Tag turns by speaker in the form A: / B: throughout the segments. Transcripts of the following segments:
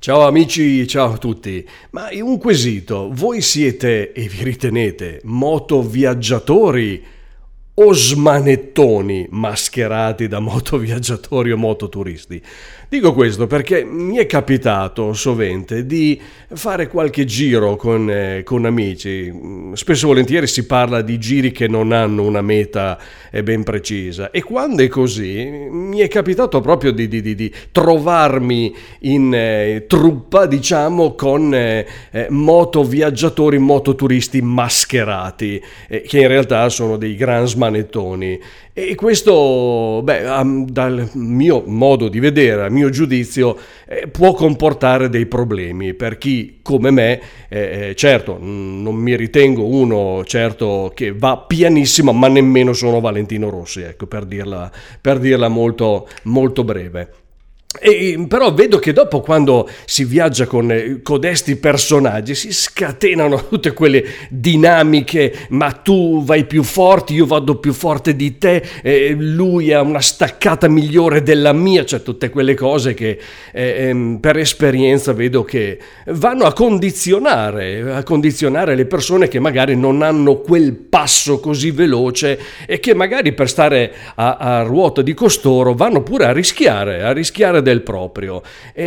A: Ciao amici, ciao a tutti. Ma un quesito, voi siete e vi ritenete motoviaggiatori o smanettoni mascherati da motoviaggiatori o mototuristi? Dico questo perché mi è capitato sovente di fare qualche giro con amici. Spesso e volentieri si parla di giri che non hanno una meta ben precisa, e quando è così mi è capitato proprio di trovarmi in truppa, diciamo, con motoviaggiatori, mototuristi mascherati, che in realtà sono dei gran smanettoni. E questo, dal mio modo di vedere, a mio giudizio, può comportare dei problemi per chi come me, certo, non mi ritengo uno certo che va pianissimo, ma nemmeno sono Valentino Rossi, ecco, per dirla molto, molto breve. Però vedo che dopo, quando si viaggia con codesti personaggi, si scatenano tutte quelle dinamiche: ma tu vai più forte, io vado più forte di te, lui ha una staccata migliore della mia, cioè tutte quelle cose che per esperienza vedo che vanno a condizionare le persone che magari non hanno quel passo così veloce e che magari, per stare a ruota di costoro, vanno pure a rischiare del proprio.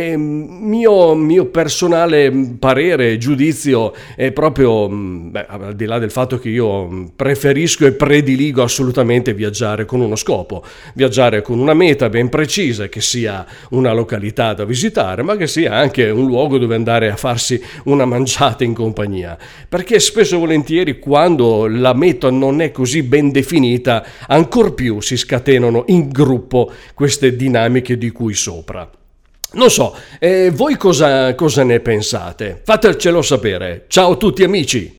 A: Mio personale parere, giudizio è proprio, al di là del fatto che io preferisco e prediligo assolutamente viaggiare con uno scopo, viaggiare con una meta ben precisa, che sia una località da visitare, ma che sia anche un luogo dove andare a farsi una mangiata in compagnia, perché spesso e volentieri, quando la meta non è così ben definita, ancor più si scatenano in gruppo queste dinamiche di cui sopra. Non so, voi cosa ne pensate? Fatecelo sapere. Ciao a tutti amici!